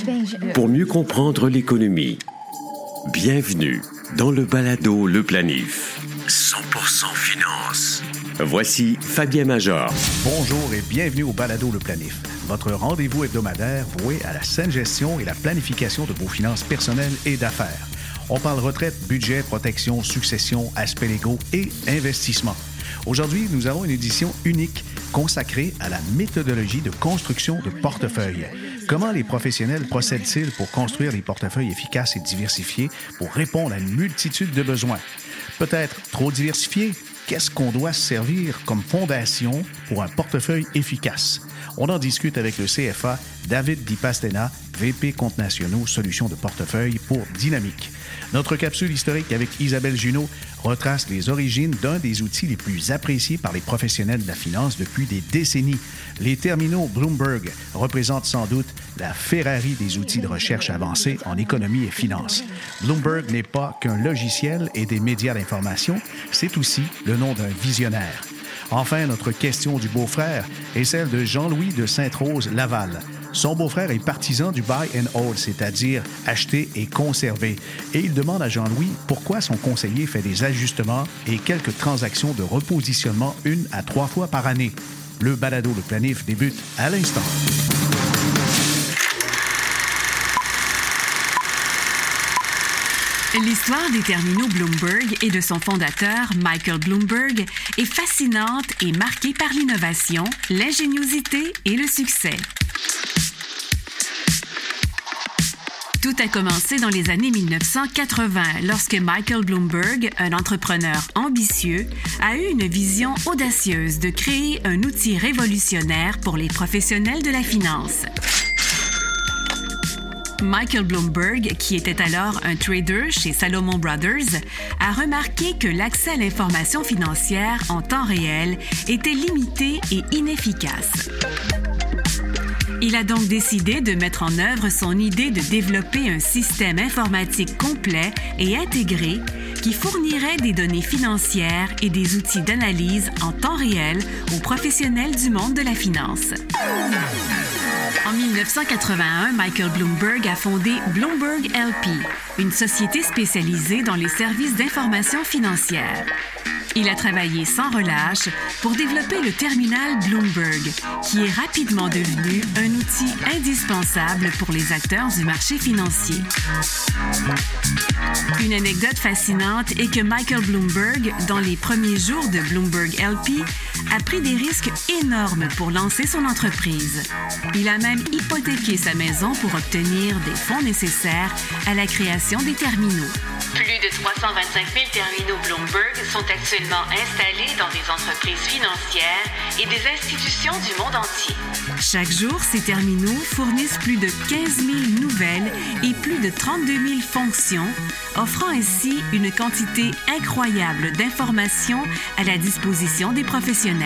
Pour mieux comprendre l'économie, bienvenue dans le balado Le Planif. 100% finance. Voici Fabien Major. Bonjour et bienvenue au balado Le Planif, votre rendez-vous hebdomadaire voué à la saine gestion et la planification de vos finances personnelles et d'affaires. On parle retraite, budget, protection, succession, aspects légaux et investissement. Aujourd'hui, nous avons une édition unique consacrée à la méthodologie de construction de portefeuilles. Comment les professionnels procèdent-ils pour construire des portefeuilles efficaces et diversifiés pour répondre à une multitude de besoins? Peut-être trop diversifiés? Qu'est-ce qu'on doit servir comme fondation pour un portefeuille efficace? On en discute avec le CFA David Di Pastena, VP Comptes nationaux, solutions de portefeuille pour Dynamique. Notre capsule historique avec Isabelle Junot retrace les origines d'un des outils les plus appréciés par les professionnels de la finance depuis des décennies. Les terminaux Bloomberg représentent sans doute la Ferrari des outils de recherche avancés en économie et finance. Bloomberg n'est pas qu'un logiciel et des médias d'information, c'est aussi le nom d'un visionnaire. Enfin, notre question du beau-frère est celle de Jean-Louis de Sainte-Rose-Laval. Son beau-frère est partisan du buy and hold, c'est-à-dire acheter et conserver. Et il demande à Jean-Louis pourquoi son conseiller fait des ajustements et quelques transactions de repositionnement 1 à 3 fois par année. Le balado Le Planif débute à l'instant. L'histoire des terminaux Bloomberg et de son fondateur, Michael Bloomberg, est fascinante et marquée par l'innovation, l'ingéniosité et le succès. Tout a commencé dans les années 1980, lorsque Michael Bloomberg, un entrepreneur ambitieux, a eu une vision audacieuse de créer un outil révolutionnaire pour les professionnels de la finance. Michael Bloomberg, qui était alors un trader chez Salomon Brothers, a remarqué que l'accès à l'information financière en temps réel était limité et inefficace. Il a donc décidé de mettre en œuvre son idée de développer un système informatique complet et intégré qui fournirait des données financières et des outils d'analyse en temps réel aux professionnels du monde de la finance. En 1981, Michael Bloomberg a fondé Bloomberg LP, une société spécialisée dans les services d'information financière. Il a travaillé sans relâche pour développer le terminal Bloomberg, qui est rapidement devenu un outil indispensable pour les acteurs du marché financier. Une anecdote fascinante est que Michael Bloomberg, dans les premiers jours de Bloomberg LP, a pris des risques énormes pour lancer son entreprise. Il a même hypothéqué sa maison pour obtenir des fonds nécessaires à la création des terminaux. Plus de 325 000 terminaux Bloomberg sont actuellement installés dans des entreprises financières et des institutions du monde entier. Chaque jour, ces terminaux fournissent plus de 15 000 nouvelles et plus de 32 000 fonctions, offrant ainsi une quantité incroyable d'informations à la disposition des professionnels.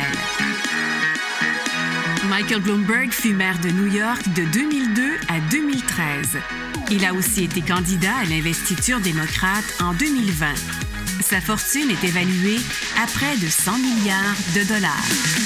Michael Bloomberg fut maire de New York de 2002 à 2013. Il a aussi été candidat à l'investiture démocrate en 2020. Sa fortune est évaluée à près de 100 milliards de dollars.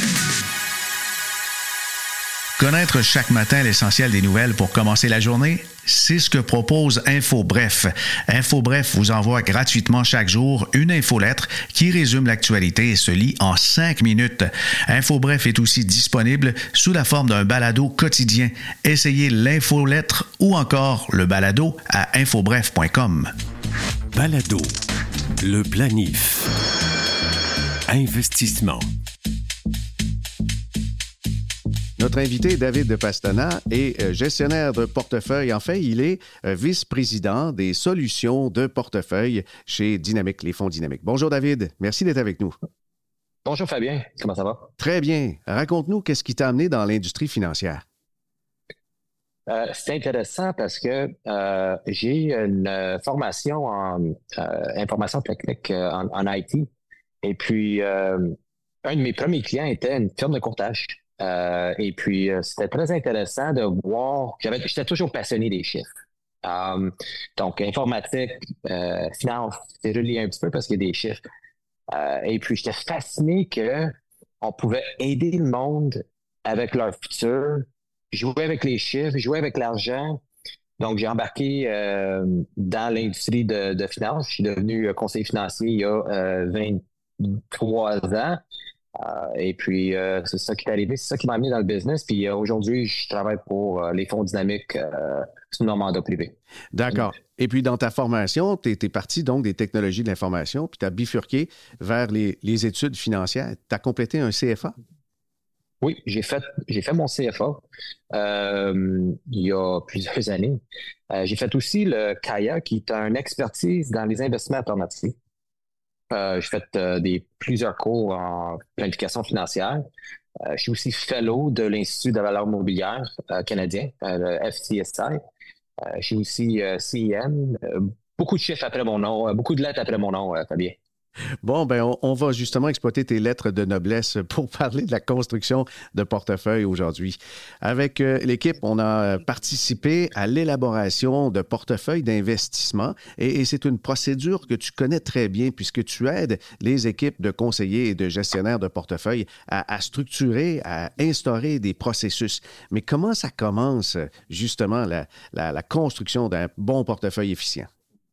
Connaître chaque matin l'essentiel des nouvelles pour commencer la journée, c'est ce que propose InfoBref. InfoBref vous envoie gratuitement chaque jour une infolettre qui résume l'actualité et se lit en 5 minutes. InfoBref est aussi disponible sous la forme d'un balado quotidien. Essayez l'infolettre ou encore le balado à infobref.com. Balado. Le Planif. Investissement. Notre invité, David de Pastena, est gestionnaire de portefeuille. En fait, il est vice-président des solutions de portefeuille chez Dynamique, les fonds Dynamique. Bonjour, David. Merci d'être avec nous. Bonjour, Fabien. Comment ça va? Très bien. Raconte-nous, qu'est-ce qui t'a amené dans l'industrie financière? C'est intéressant parce que j'ai une formation en information technique en IT. Et puis, un de mes premiers clients était une firme de courtage. Et puis, c'était très intéressant de voir. J'étais toujours passionné des chiffres. Donc, informatique, finance, c'est relié un petit peu parce qu'il y a des chiffres. Et puis, j'étais fasciné qu'on pouvait aider le monde avec leur futur, jouer avec les chiffres, jouer avec l'argent. Donc, j'ai embarqué dans l'industrie de finance. Je suis devenu conseiller financier il y a 23 ans. Et puis, c'est ça qui est arrivé, c'est ça qui m'a amené dans le business. Puis aujourd'hui, je travaille pour les fonds dynamiques sous mon mandat privé. D'accord. Et puis, dans ta formation, tu es parti donc des technologies de l'information, puis tu as bifurqué vers les études financières. Tu as complété un CFA? Oui, j'ai fait mon CFA il y a plusieurs années. J'ai fait aussi le CAIA, qui est une expertise dans les investissements alternatifs. J'ai fait plusieurs cours en planification financière. Je suis aussi fellow de l'Institut de valeur mobilière canadien, le FCSI. Je suis aussi CIM. Beaucoup de chiffres après mon nom, beaucoup de lettres après mon nom, Fabien. Bon, ben on va justement exploiter tes lettres de noblesse pour parler de la construction de portefeuille aujourd'hui. Avec l'équipe, on a participé à l'élaboration de portefeuilles d'investissement et c'est une procédure que tu connais très bien puisque tu aides les équipes de conseillers et de gestionnaires de portefeuille à structurer, à instaurer des processus. Mais comment ça commence justement la construction d'un bon portefeuille efficient?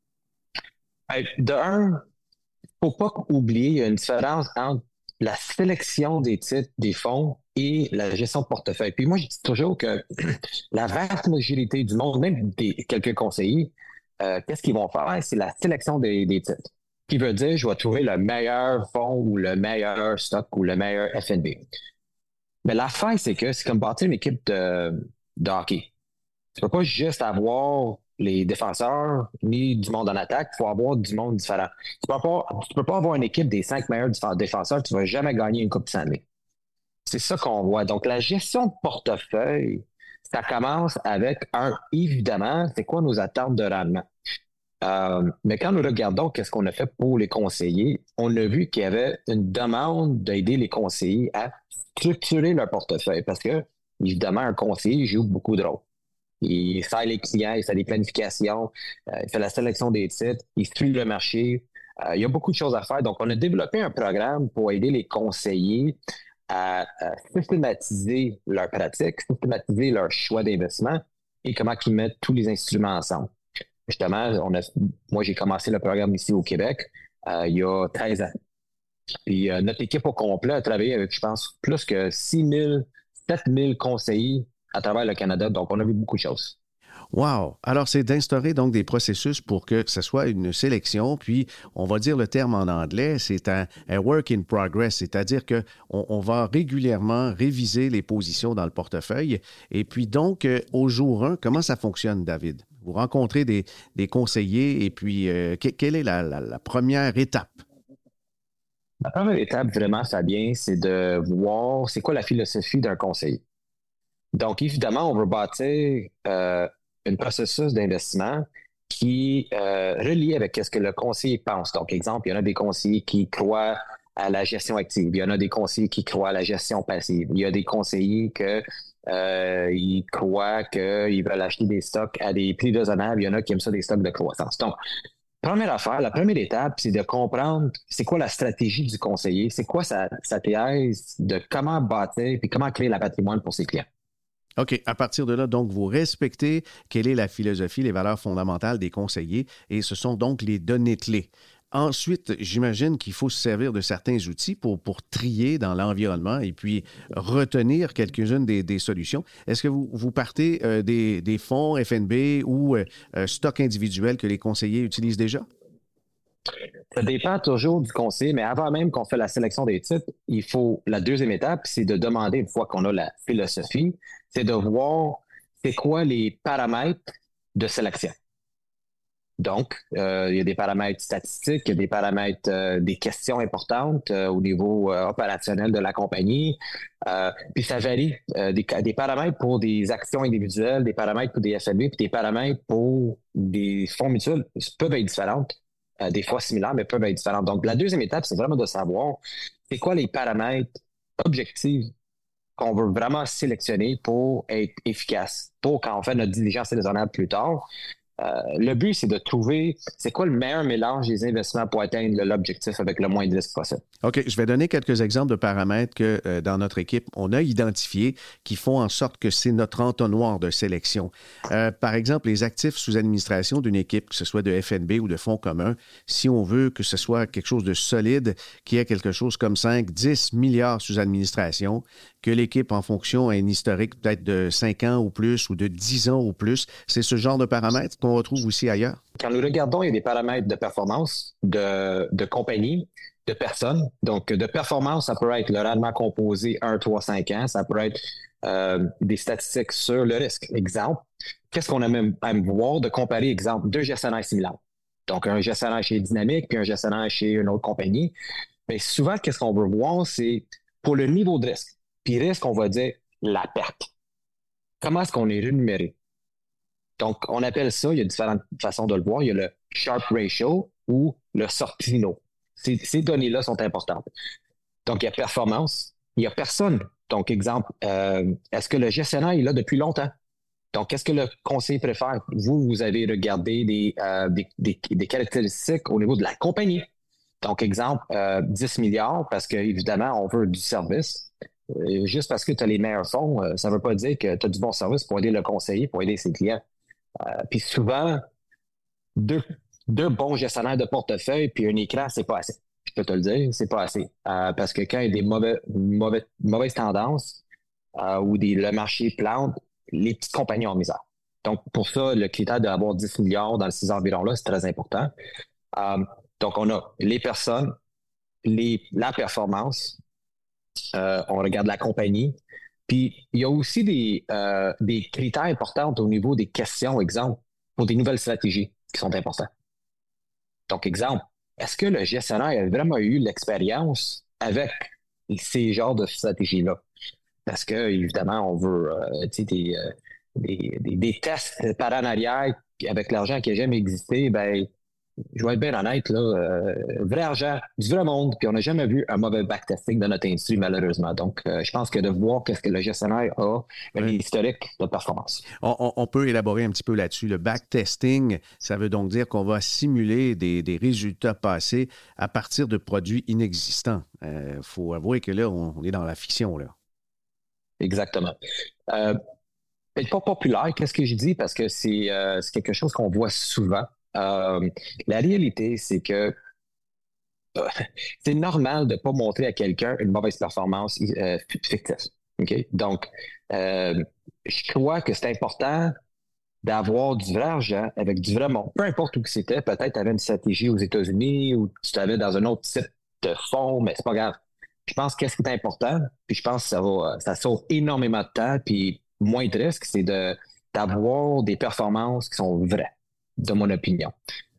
De un, faut pas oublier, il y a une différence entre la sélection des titres, des fonds et la gestion de portefeuille. Puis moi, je dis toujours que la vaste majorité du monde, même quelques conseillers, qu'est-ce qu'ils vont faire? C'est la sélection des titres. Qui veut dire, je vais trouver le meilleur fonds ou le meilleur stock ou le meilleur FNB. Mais l'affaire, c'est que c'est comme bâtir une équipe de hockey. Tu peux pas juste avoir les défenseurs ni du monde en attaque, il faut avoir du monde différent. Tu peux pas avoir une équipe des 5 meilleurs défenseurs, tu vas jamais gagner une Coupe Stanley. C'est ça qu'on voit. Donc, la gestion de portefeuille, ça commence avec évidemment, c'est quoi nos attentes de rendement? Mais quand nous regardons qu'est-ce qu'on a fait pour les conseillers, on a vu qu'il y avait une demande d'aider les conseillers à structurer leur portefeuille parce que, évidemment, un conseiller joue beaucoup de rôles. Il sert les clients, il fait des planifications, il fait la sélection des titres, il suit le marché. Il y a beaucoup de choses à faire. Donc, on a développé un programme pour aider les conseillers à systématiser leurs pratiques, systématiser leur choix d'investissement et comment ils mettent tous les instruments ensemble. Justement, moi, j'ai commencé le programme ici au Québec il y a 13 ans. Puis notre équipe au complet a travaillé avec, je pense, plus que 7 000 conseillers à travers le Canada. Donc, on a vu beaucoup de choses. Wow! Alors, c'est d'instaurer donc des processus pour que ce soit une sélection, puis on va dire le terme en anglais, c'est un work in progress, c'est-à-dire qu'on va régulièrement réviser les positions dans le portefeuille. Et puis donc, au jour 1, comment ça fonctionne, David? Vous rencontrez des conseillers et puis quelle est la première étape? La première étape, vraiment, Fabien, c'est de voir c'est quoi la philosophie d'un conseiller. Donc, évidemment, on veut bâtir un processus d'investissement qui est relié avec ce que le conseiller pense. Donc, exemple, il y en a des conseillers qui croient à la gestion active. Il y en a des conseillers qui croient à la gestion passive. Il y a des conseillers ils croient qu'ils veulent acheter des stocks à des prix raisonnables. Il y en a qui aiment ça des stocks de croissance. Donc, la première étape, c'est de comprendre c'est quoi la stratégie du conseiller, c'est quoi sa thèse de comment bâtir et comment créer la patrimoine pour ses clients. OK. À partir de là, donc, vous respectez quelle est la philosophie, les valeurs fondamentales des conseillers et ce sont donc les données clés. Ensuite, j'imagine qu'il faut se servir de certains outils pour trier dans l'environnement et puis retenir quelques-unes des solutions. Est-ce que vous partez des fonds FNB ou stocks individuels que les conseillers utilisent déjà? Ça dépend toujours du conseiller, mais avant même qu'on fait la sélection des titres, la deuxième étape, c'est de demander, une fois qu'on a la philosophie, c'est de voir c'est quoi les paramètres de sélection. Donc, il y a des paramètres statistiques, il y a des paramètres, des questions importantes au niveau opérationnel de la compagnie. Puis ça varie. Des paramètres pour des actions individuelles, des paramètres pour des FNB, puis des paramètres pour des fonds mutuels peuvent être différentes. Des fois similaires, mais peuvent être différentes. Donc, la deuxième étape, c'est vraiment de savoir c'est quoi les paramètres objectifs qu'on veut vraiment sélectionner pour être efficace. Pour quand on fait notre diligence raisonnable plus tard, Le but, c'est de trouver c'est quoi le meilleur mélange des investissements pour atteindre l'objectif avec le moins de risques possible. OK, je vais donner quelques exemples de paramètres que dans notre équipe, on a identifiés qui font en sorte que c'est notre entonnoir de sélection. Par exemple, les actifs sous administration d'une équipe, que ce soit de FNB ou de fonds communs, si on veut que ce soit quelque chose de solide, qui ait quelque chose comme 5-10 milliards sous administration, que l'équipe, en fonction, ait un historique peut-être de 5 ans ou plus ou de 10 ans ou plus, c'est ce genre de paramètres qu'on retrouve aussi ailleurs? Quand nous regardons, il y a des paramètres de performance, de compagnie, de personnes. Donc, de performance, ça peut être le rendement composé 1, 3, 5 ans. Ça peut être des statistiques sur le risque. Exemple, qu'est-ce qu'on aime voir de comparer, exemple, deux gestionnaires similaires? Donc, un gestionnaire chez Dynamique puis un gestionnaire chez une autre compagnie. Mais souvent, qu'est-ce qu'on veut voir, c'est pour le niveau de risque. Puis risque, on va dire la perte. Comment est-ce qu'on est rémunéré? Donc, on appelle ça, il y a différentes façons de le voir. Il y a le Sharpe Ratio ou le Sortino. Ces données-là sont importantes. Donc, il y a performance, il y a personne. Donc, exemple, est-ce que le gestionnaire est là depuis longtemps? Donc, qu'est-ce que le conseiller préfère? Vous avez regardé des caractéristiques au niveau de la compagnie. Donc, exemple, 10 milliards, parce qu'évidemment, on veut du service. Juste parce que tu as les meilleurs fonds, ça ne veut pas dire que tu as du bon service pour aider le conseiller, pour aider ses clients. Puis souvent, deux bons gestionnaires de portefeuille puis un écran, c'est pas assez. Je peux te le dire, c'est pas assez. Parce que quand il y a des mauvaises tendances ou le marché plante, les petites compagnies ont misère. Donc, pour ça, le critère d'avoir 10 milliards dans ces environs-là, c'est très important. Donc, on a les personnes, la performance, on regarde la compagnie. Puis, il y a aussi des critères importants au niveau des questions, exemple, pour des nouvelles stratégies qui sont importants. Donc, exemple, est-ce que le gestionnaire a vraiment eu l'expérience avec ces genres de stratégies-là? Parce que, évidemment, on veut des tests par en arrière avec l'argent qui n'a jamais existé, ben je vais être bien honnête, là, vrai argent, du vrai monde, puis on n'a jamais vu un mauvais backtesting dans notre industrie, malheureusement. Donc, je pense que de voir qu'est-ce que le gestionnaire a, l'historique de performance. On peut élaborer un petit peu là-dessus. Le backtesting, ça veut donc dire qu'on va simuler des résultats passés à partir de produits inexistants. Faut avouer que là, on est dans la fiction, là. Exactement. C'est pas populaire, qu'est-ce que je dis, parce que c'est quelque chose qu'on voit souvent. La réalité, c'est que c'est normal de ne pas montrer à quelqu'un une mauvaise performance fictive. Okay? Donc, je crois que c'est important d'avoir du vrai argent avec du vrai monde. Peu importe où c'était, peut-être tu avais une stratégie aux États-Unis ou tu t'avais dans un autre type de fonds, mais c'est pas grave. Je pense qu'est-ce qui est important, puis je pense que ça sauve énormément de temps, puis moins de risques, c'est d'avoir des performances qui sont vraies, de mon opinion.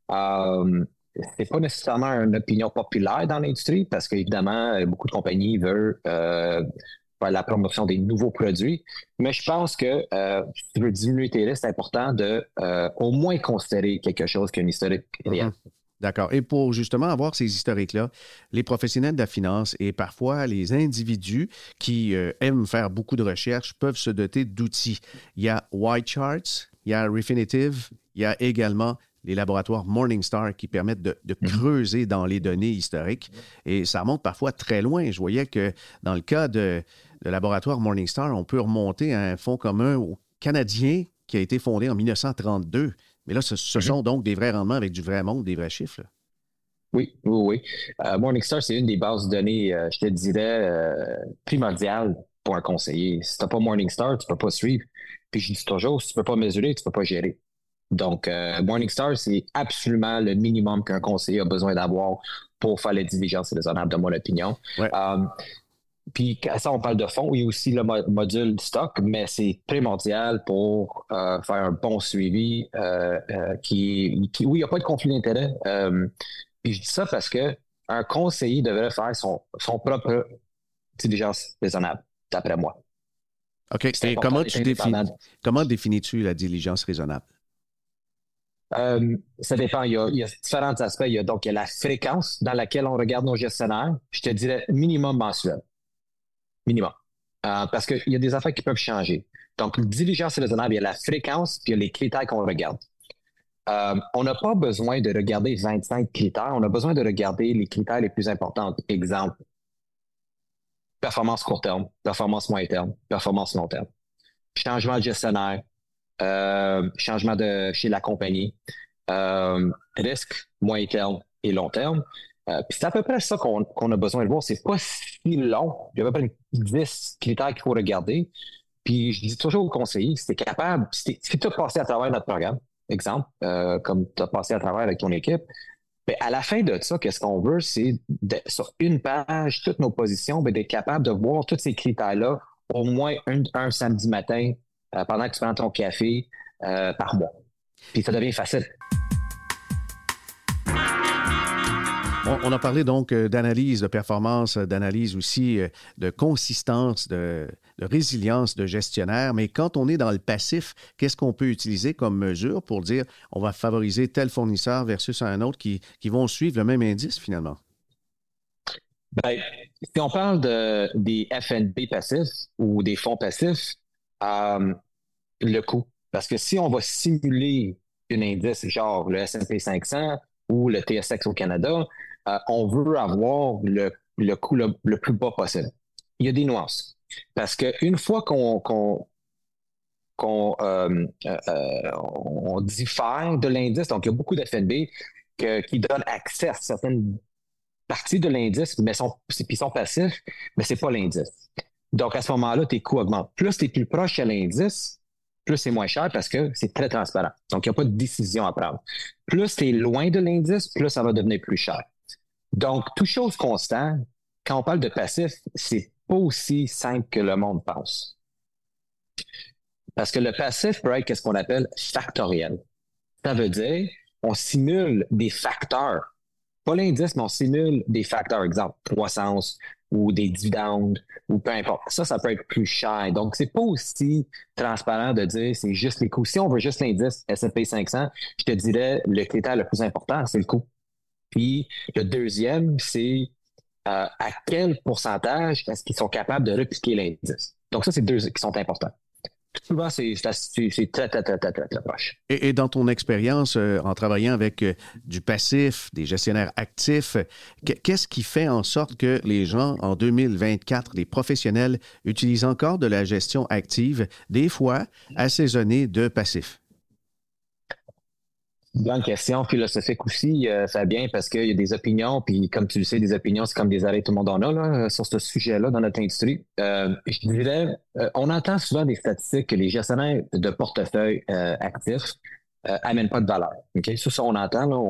C'est pas nécessairement une opinion populaire dans l'industrie parce qu'évidemment, beaucoup de compagnies veulent faire la promotion des nouveaux produits. Mais je pense que si tu veux diminuer tes risques, c'est important de au moins considérer quelque chose qui a une historique réelle. D'accord. Et pour justement avoir ces historiques-là, les professionnels de la finance et parfois les individus qui aiment faire beaucoup de recherches peuvent se doter d'outils. Il y a Whitecharts, il y a Refinitiv, il y a également les laboratoires Morningstar qui permettent de creuser dans les données historiques. Et ça remonte parfois très loin. Je voyais que dans le cas de laboratoire Morningstar, on peut remonter à un fonds commun canadien qui a été fondé en 1932. Mais là, ce sont donc des vrais rendements avec du vrai monde, des vrais chiffres. Là. Oui. Morningstar, c'est une des bases de données, je te dirais, primordiales pour un conseiller. Si tu n'as pas Morningstar, tu ne peux pas suivre. Puis je dis toujours, si tu ne peux pas mesurer, tu ne peux pas gérer. Donc, Morningstar, c'est absolument le minimum qu'un conseiller a besoin d'avoir pour faire les diligences raisonnables, de mon opinion. Ouais. Puis, ça, on parle de fonds. Il y a aussi le module stock, mais c'est primordial pour faire un bon suivi où il n'y a pas de conflit d'intérêt. Puis, je dis ça parce que un conseiller devrait faire son propre diligence raisonnable, d'après moi. OK. Et comment définis-tu la diligence raisonnable? Ça dépend. Il y a différents aspects. Il y a la fréquence dans laquelle on regarde nos gestionnaires. Je te dirais minimum mensuel. Minimum. Parce qu'il y a des affaires qui peuvent changer. Donc, diligence raisonnable, il y a la fréquence puis il y a les critères qu'on regarde. on n'a pas besoin de regarder 25 critères, on a besoin de regarder les critères les plus importants. Exemple, performance court terme, performance moyen terme, performance long terme, changement de gestionnaire, changement chez la compagnie, risque moyen terme et long terme. Puis c'est à peu près ça qu'on a besoin de voir. C'est pas si long. Il y a à peu près 10 critères qu'il faut regarder. Puis je dis toujours aux conseillers, si tu es capable, si tu as passé à travers notre programme, exemple, comme tu as passé à travers avec ton équipe, bien, à la fin de ça, qu'est-ce qu'on veut, c'est sur une page, toutes nos positions, bien, d'être capable de voir tous ces critères-là au moins un samedi matin pendant que tu prends ton café par mois. Puis ça devient facile. On a parlé donc d'analyse de performance, d'analyse aussi de consistance, de résilience de gestionnaire. Mais quand on est dans le passif, qu'est-ce qu'on peut utiliser comme mesure pour dire on va favoriser tel fournisseur versus un autre qui vont suivre le même indice finalement? Bien, si on parle des FNP passifs ou des fonds passifs, le coût. Parce que si on va simuler un indice genre le S&P 500 ou le TSX au Canada, on veut avoir le coût le plus bas possible. Il y a des nuances. Parce qu'une fois qu'on diffère de l'indice, donc il y a beaucoup d'FNB qui donnent accès à certaines parties de l'indice, mais ils sont passifs, mais c'est pas l'indice. Donc à ce moment-là, tes coûts augmentent. Plus tu es plus proche à l'indice, plus c'est moins cher parce que c'est très transparent. Donc, il n'y a pas de décision à prendre. Plus tu es loin de l'indice, plus ça va devenir plus cher. Donc, toute chose constante, quand on parle de passif, c'est pas aussi simple que le monde pense. Parce que le passif peut être ce qu'on appelle factoriel. Ça veut dire, on simule des facteurs. Pas l'indice, mais on simule des facteurs, exemple, croissance ou des dividendes ou peu importe. Ça peut être plus cher. Donc, c'est pas aussi transparent de dire c'est juste les coûts. Si on veut juste l'indice S&P 500, je te dirais le critère le plus important, c'est le coût. Puis, le deuxième, c'est à quel pourcentage est-ce qu'ils sont capables de répliquer l'indice. Donc, ça, c'est deux qui sont importants. Souvent, c'est très, très, très, très, très, très proche. Et dans ton expérience en travaillant avec du passif, des gestionnaires actifs, qu'est-ce qui fait en sorte que les gens, en 2024, les professionnels, utilisent encore de la gestion active, des fois assaisonnée de passif? Bonne question philosophique aussi, Fabien, parce qu'il y a des opinions, puis comme tu le sais, des opinions, c'est comme des arrêts, tout le monde en a là, sur ce sujet-là dans notre industrie. Je dirais, on entend souvent des statistiques que les gestionnaires de portefeuille actifs amènent pas de valeur. Ok, ça on entend. Là,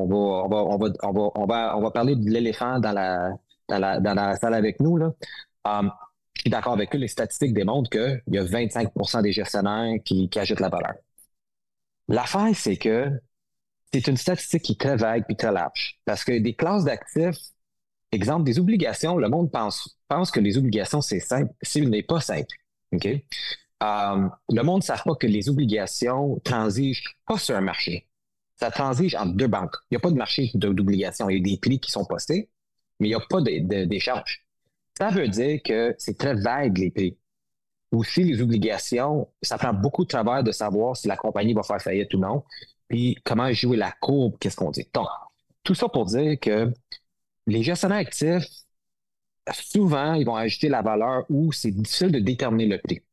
on va parler de l'éléphant dans la salle avec nous là. Je suis d'accord avec eux. Les statistiques démontrent qu'il y a 25% des gestionnaires qui ajoutent la valeur. L'affaire, c'est que c'est une statistique qui est très vague et très large. Parce que des classes d'actifs, exemple, des obligations, le monde pense que les obligations, c'est simple. Ce n'est pas simple. Okay? Le monde ne sait pas que les obligations transigent pas sur un marché. Ça transige entre deux banques. Il n'y a pas de marché d'obligations. Il y a des prix qui sont postés, mais il n'y a pas d'échange. Ça veut dire que c'est très vague, les prix. Aussi, les obligations, ça prend beaucoup de travail de savoir si la compagnie va faire faillite ou non. Puis comment jouer la courbe, qu'est-ce qu'on dit. Donc, tout ça pour dire que les gestionnaires actifs, souvent, ils vont ajouter la valeur où c'est difficile de déterminer le prix.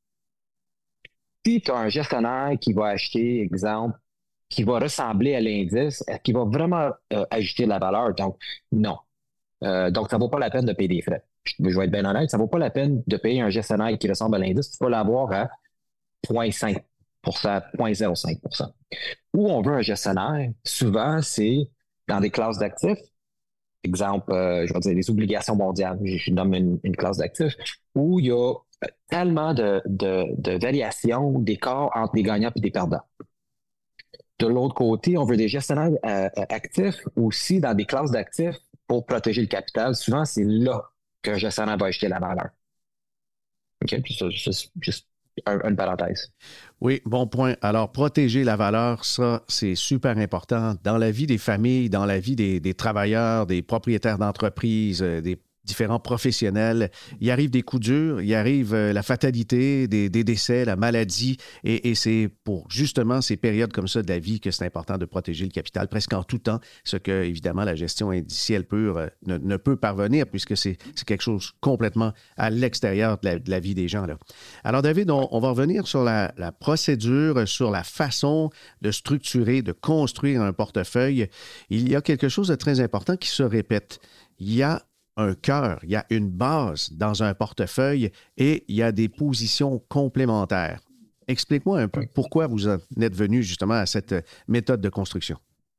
Si tu as un gestionnaire qui va acheter, exemple, qui va ressembler à l'indice, est-ce qu'il va vraiment ajouter la valeur? Donc, non. Donc, ça ne vaut pas la peine de payer des frais. Je vais être bien honnête, ça ne vaut pas la peine de payer un gestionnaire qui ressemble à l'indice. Tu peux l'avoir à 0,5%, 0,05%. Où on veut un gestionnaire, souvent, c'est dans des classes d'actifs. Exemple, je vais dire les obligations mondiales. Je nomme une classe d'actifs où il y a tellement de variations, d'écarts entre des gagnants et des perdants. De l'autre côté, on veut des gestionnaires actifs aussi dans des classes d'actifs pour protéger le capital. Souvent, c'est là qu'un gestionnaire va acheter la valeur. OK? Puis ça, juste une parenthèse. Oui, bon point. Alors, protéger la valeur, ça, c'est super important dans la vie des familles, dans la vie des travailleurs, des propriétaires d'entreprises, des différents professionnels. Il arrive des coups durs, il arrive la fatalité, des décès, la maladie, et c'est pour justement ces périodes comme ça de la vie que c'est important de protéger le capital presque en tout temps, ce que, évidemment, la gestion indicielle pure ne peut parvenir, puisque c'est quelque chose complètement à l'extérieur de la vie des gens, là. Alors, David, on va revenir sur la procédure, sur la façon de structurer, de construire un portefeuille. Il y a quelque chose de très important qui se répète. Il y a un cœur, il y a une base dans un portefeuille et il y a des positions complémentaires. Explique-moi un peu pourquoi vous en êtes venu justement à cette méthode de construction.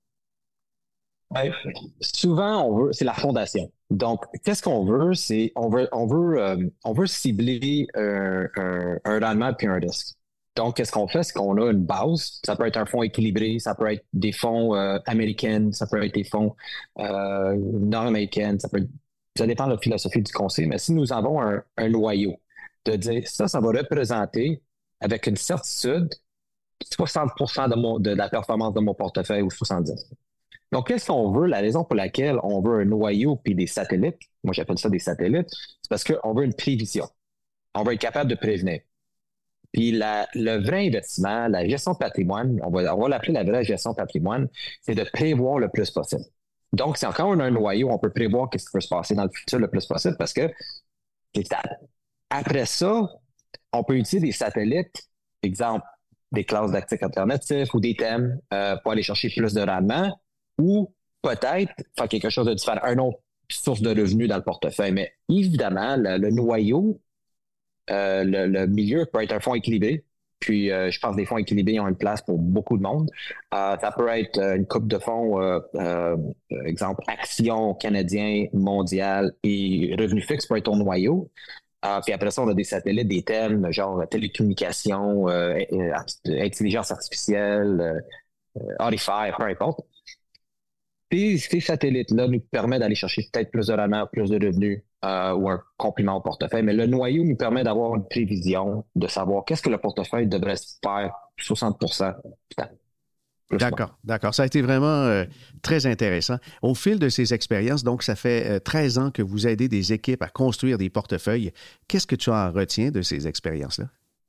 Souvent, c'est la fondation. Donc, qu'est-ce qu'on veut? C'est on veut cibler un rendement puis un risque. Donc, qu'est-ce qu'on fait? C'est qu'on a une base. Ça peut être un fonds équilibré, ça peut être des fonds américains, ça peut être des fonds nord-américains, ça dépend de la philosophie du conseil. Mais si nous avons un noyau, de dire ça va représenter avec une certitude 60% de la performance de mon portefeuille ou 70%. Donc, qu'est-ce qu'on veut? La raison pour laquelle on veut un noyau puis des satellites, moi j'appelle ça des satellites, c'est parce qu'on veut une prévision. On veut être capable de prévenir. Puis le vrai investissement, la gestion de patrimoine, on va l'appeler la vraie gestion de patrimoine, c'est de prévoir le plus possible. Donc, c'est encore un noyau, on peut prévoir ce qui peut se passer dans le futur le plus possible parce que après ça, on peut utiliser des satellites, exemple, des classes d'actifs alternatifs ou des thèmes pour aller chercher plus de rendement ou peut-être faire quelque chose de différent, une autre source de revenus dans le portefeuille. Mais évidemment, le noyau, le milieu peut être un fonds équilibré. Puis, je pense que les fonds équilibrés ont une place pour beaucoup de monde. Ça peut être une coupe de fonds, exemple, actions canadiens, mondiales et revenus fixes peut être ton noyau. Puis après ça, on a des satellites, des thèmes, genre télécommunications, intelligence artificielle, Audify, peu importe. Puis ces satellites-là nous permettent d'aller chercher peut-être plus de rendement, plus de revenus ou un complément au portefeuille. Mais le noyau nous permet d'avoir une prévision, de savoir qu'est-ce que le portefeuille devrait faire 60% du temps. D'accord. Ça a été vraiment très intéressant. Au fil de ces expériences, donc ça fait 13 ans que vous aidez des équipes à construire des portefeuilles. Qu'est-ce que tu en retiens de ces expériences-là?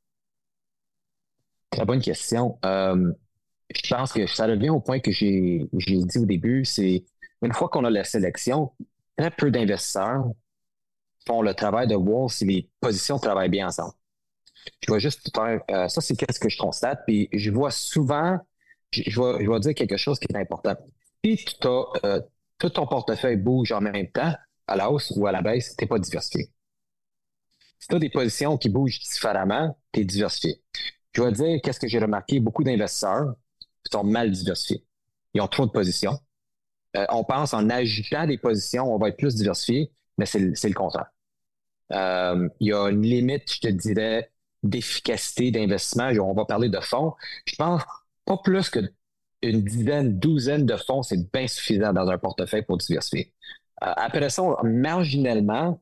Très bonne question. Je pense que ça revient au point que j'ai dit au début, c'est une fois qu'on a la sélection, très peu d'investisseurs font le travail de voir si les positions travaillent bien ensemble. Je vais juste faire, ça c'est qu'est-ce que je constate, puis je vois souvent, je vais dire quelque chose qui est important. Si tout ton portefeuille bouge en même temps, à la hausse ou à la baisse, tu n'es pas diversifié. Si tu as des positions qui bougent différemment, tu es diversifié. Je vais dire, qu'est-ce que j'ai remarqué, beaucoup d'investisseurs sont mal diversifiés. Ils ont trop de positions. On pense en agitant des positions, on va être plus diversifié, mais c'est le contraire. Il y a une limite, je te dirais, d'efficacité d'investissement. On va parler de fonds. Je pense pas plus qu'une douzaine de fonds, c'est bien suffisant dans un portefeuille pour diversifier. Après ça, marginalement,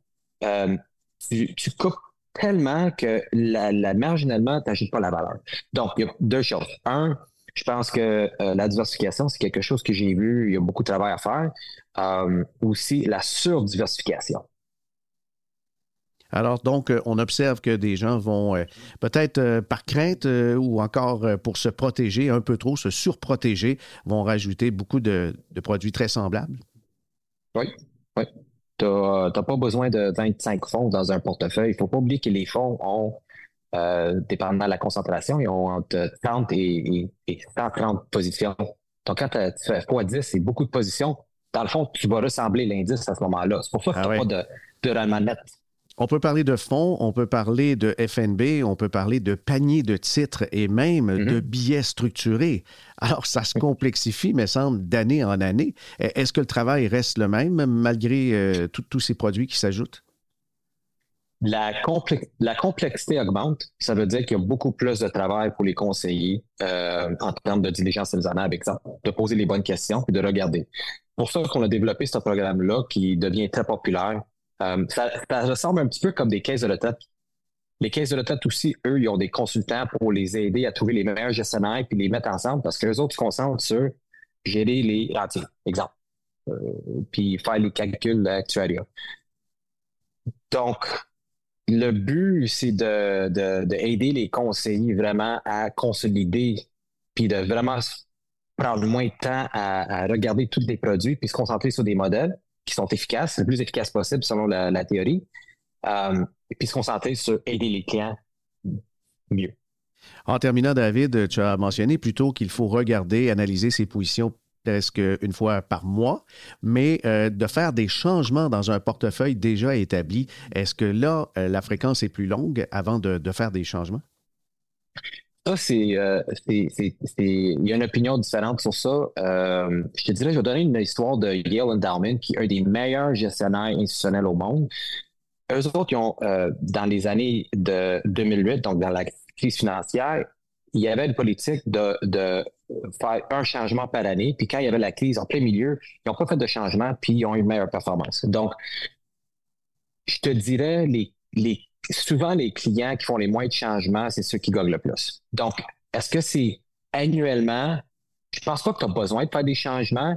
tu coupes tellement que marginalement, tu n'ajoutes pas la valeur. Donc, il y a deux choses. Un, je pense que la diversification, c'est quelque chose que j'ai vu, il y a beaucoup de travail à faire. Aussi, la surdiversification. Alors, donc, on observe que des gens vont, peut-être par crainte ou encore pour se protéger un peu trop, se surprotéger, vont rajouter beaucoup de produits très semblables. Oui. Tu n'as pas besoin de 25 fonds dans un portefeuille. Il ne faut pas oublier que les fonds ont, dépendamment de la concentration, ils ont entre 30 et 130 positions. Donc, quand tu fais x10, c'est beaucoup de positions. Dans le fond, tu vas ressembler l'indice à ce moment-là. C'est pour ça que tu n'as pas de rendement net. On peut parler de fonds, on peut parler de FNB, on peut parler de panier de titres et même de billets structurés. Alors, ça se complexifie, me semble, d'année en année. Est-ce que le travail reste le même malgré tous ces produits qui s'ajoutent? La complexité augmente. Ça veut dire qu'il y a beaucoup plus de travail pour les conseillers en termes de diligence raisonnable, exemple, de poser les bonnes questions et de regarder. Pour ça qu'on a développé ce programme-là qui devient très populaire. Ça ressemble un petit peu comme des caisses de retraite. Les caisses de retraite aussi, eux, ils ont des consultants pour les aider à trouver les meilleurs gestionnaires puis les mettre ensemble parce qu'eux autres se concentrent sur gérer les rentiers, exemple, puis faire les calculs actuariaux. Donc, le but, c'est de aider les conseillers vraiment à consolider, puis de vraiment prendre moins de temps à regarder tous les produits, puis se concentrer sur des modèles qui sont efficaces, le plus efficace possible selon la théorie, puis se concentrer sur aider les clients mieux. En terminant, David, tu as mentionné plutôt qu'il faut regarder, analyser ses positions presque une fois par mois, mais de faire des changements dans un portefeuille déjà établi, est-ce que là, la fréquence est plus longue avant de faire des changements? Ça, il y a une opinion différente sur ça. Je te dirais, je vais donner une histoire de Yale Endowment, qui est un des meilleurs gestionnaires institutionnels au monde. Eux autres, ils ont, dans les années de 2008, donc dans la crise financière, il y avait une politique de faire un changement par année. Puis quand il y avait la crise en plein milieu, ils n'ont pas fait de changement, puis ils ont une meilleure performance. Donc, je te dirais, souvent, les clients qui font les moins de changements, c'est ceux qui gagnent le plus. Donc, est-ce que c'est annuellement? Je pense pas que tu as besoin de faire des changements.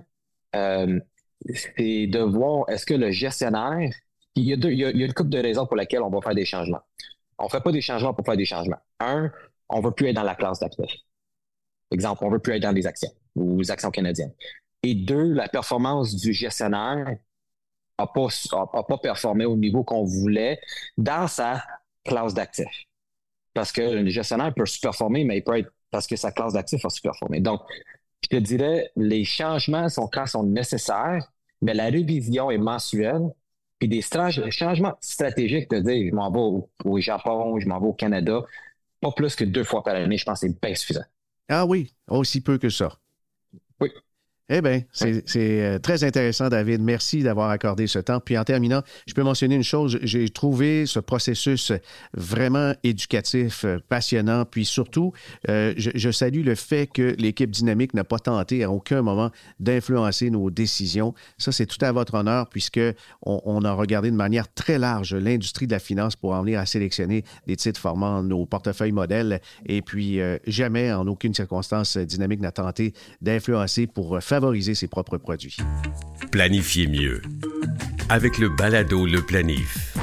C'est de voir, est-ce que le gestionnaire... Il y a une couple de raisons pour lesquelles on va faire des changements. On ne fait pas des changements pour faire des changements. Un, on ne veut plus être dans la classe d'actifs. Exemple, on ne veut plus être dans les actions ou les actions canadiennes. Et deux, la performance du gestionnaire n'a pas performé au niveau qu'on voulait dans sa classe d'actifs. Parce que le gestionnaire peut sous-performer, mais il peut être parce que sa classe d'actifs a sous-performé. Donc, je te dirais, les changements sont nécessaires, mais la révision est mensuelle. Puis des changements stratégiques, de dire je m'en vais au Japon, je m'en vais au Canada, pas plus que 2 fois par année, je pense que c'est bien suffisant. Ah oui, aussi peu que ça. Oui. Eh bien, c'est très intéressant, David. Merci d'avoir accordé ce temps. Puis en terminant, je peux mentionner une chose. J'ai trouvé ce processus vraiment éducatif, passionnant. Puis surtout, je salue le fait que l'équipe Dynamique n'a pas tenté à aucun moment d'influencer nos décisions. Ça, c'est tout à votre honneur puisque on a regardé de manière très large l'industrie de la finance pour en venir à sélectionner des titres formant nos portefeuilles modèles. Et puis, jamais, en aucune circonstance, Dynamique n'a tenté d'influencer pour favoriser ses propres produits. Planifiez mieux avec le balado Le Planif.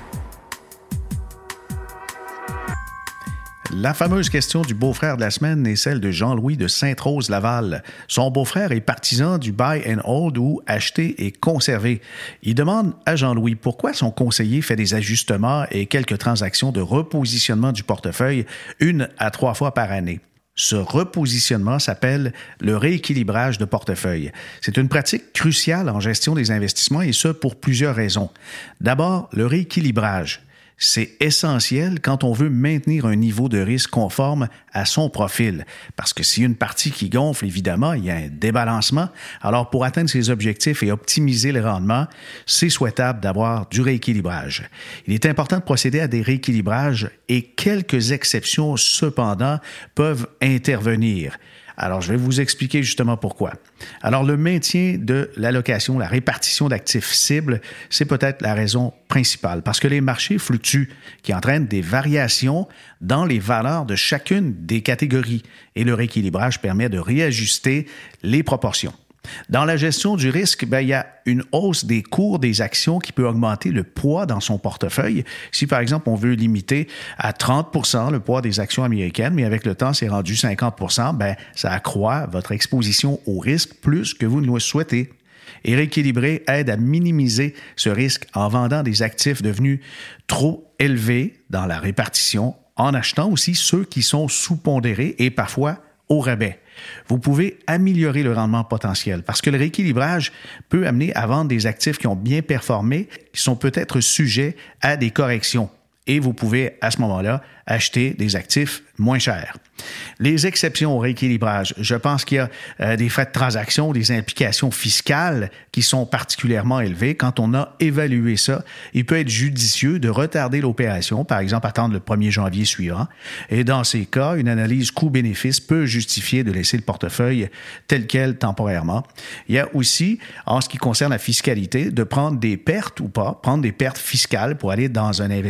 La fameuse question du beau-frère de la semaine est celle de Jean-Louis de Sainte-Rose-Laval. Son beau-frère est partisan du buy and hold ou acheter et conserver. Il demande à Jean-Louis pourquoi son conseiller fait des ajustements et quelques transactions de repositionnement du portefeuille 1 à 3 fois par année. Ce repositionnement s'appelle le rééquilibrage de portefeuille. C'est une pratique cruciale en gestion des investissements et ce pour plusieurs raisons. D'abord, le rééquilibrage. C'est essentiel quand on veut maintenir un niveau de risque conforme à son profil. Parce que si une partie qui gonfle, évidemment, il y a un débalancement. Alors, pour atteindre ses objectifs et optimiser le rendement, c'est souhaitable d'avoir du rééquilibrage. Il est important de procéder à des rééquilibrages et quelques exceptions, cependant, peuvent intervenir. Alors, je vais vous expliquer justement pourquoi. Alors, le maintien de l'allocation, la répartition d'actifs cibles, c'est peut-être la raison principale, parce que les marchés fluctuent, qui entraînent des variations dans les valeurs de chacune des catégories, et le rééquilibrage permet de réajuster les proportions. Dans la gestion du risque, il y a une hausse des cours des actions qui peut augmenter le poids dans son portefeuille. Si, par exemple, on veut limiter à 30% le poids des actions américaines, mais avec le temps, c'est rendu 50%, ça accroît votre exposition au risque plus que vous ne le souhaitez. Et rééquilibrer aide à minimiser ce risque en vendant des actifs devenus trop élevés dans la répartition, en achetant aussi ceux qui sont sous-pondérés et parfois au rabais. Vous pouvez améliorer le rendement potentiel parce que le rééquilibrage peut amener à vendre des actifs qui ont bien performé, qui sont peut-être sujets à des corrections. Et vous pouvez, à ce moment-là, acheter des actifs moins chers. Les exceptions au rééquilibrage, je pense qu'il y a des frais de transaction, des implications fiscales qui sont particulièrement élevées. Quand on a évalué ça, il peut être judicieux de retarder l'opération, par exemple attendre le 1er janvier suivant. Et dans ces cas, une analyse coût-bénéfice peut justifier de laisser le portefeuille tel quel temporairement. Il y a aussi, en ce qui concerne la fiscalité, de prendre des pertes ou pas, prendre des pertes fiscales pour aller dans un investissement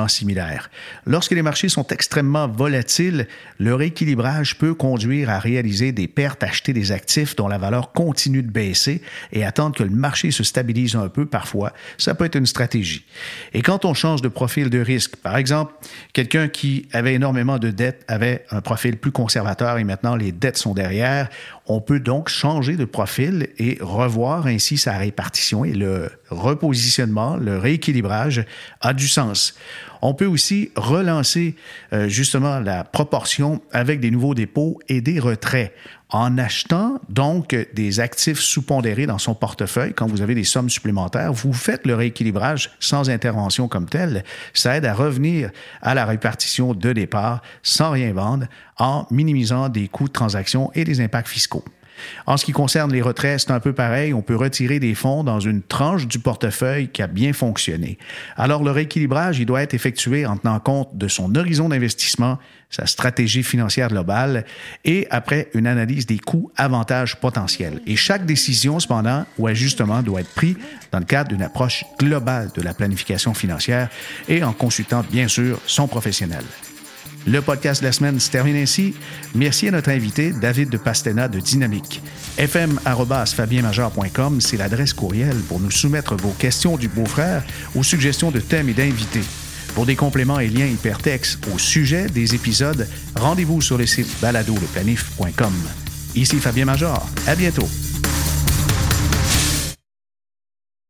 mouvements similaires. Lorsque les marchés sont extrêmement volatiles, le rééquilibrage peut conduire à réaliser des pertes, acheter des actifs dont la valeur continue de baisser et attendre que le marché se stabilise un peu. Parfois, ça peut être une stratégie. Et quand on change de profil de risque, par exemple, quelqu'un qui avait énormément de dettes avait un profil plus conservateur et maintenant les dettes sont derrière, on peut donc changer de profil et revoir ainsi sa répartition et le repositionnement, le rééquilibrage a du sens. On peut aussi relancer justement la proportion avec des nouveaux dépôts et des retraits en achetant donc des actifs sous-pondérés dans son portefeuille. Quand vous avez des sommes supplémentaires, vous faites le rééquilibrage sans intervention comme telle. Ça aide à revenir à la répartition de départ sans rien vendre en minimisant des coûts de transaction et des impacts fiscaux. En ce qui concerne les retraits, c'est un peu pareil. On peut retirer des fonds dans une tranche du portefeuille qui a bien fonctionné. Alors, le rééquilibrage, il doit être effectué en tenant compte de son horizon d'investissement, sa stratégie financière globale et après une analyse des coûts, avantages potentiels. Et chaque décision, cependant, ou ajustement doit être pris dans le cadre d'une approche globale de la planification financière et en consultant, bien sûr, son professionnel. Le podcast de la semaine se termine ainsi. Merci à notre invité, David de Pastena de Dynamique. fm@fabienmajor.com, c'est l'adresse courriel pour nous soumettre vos questions du beau-frère ou suggestions de thèmes et d'invités. Pour des compléments et liens hypertextes au sujet des épisodes, rendez-vous sur le site baladoleplanif.com. Ici Fabien Major. À bientôt.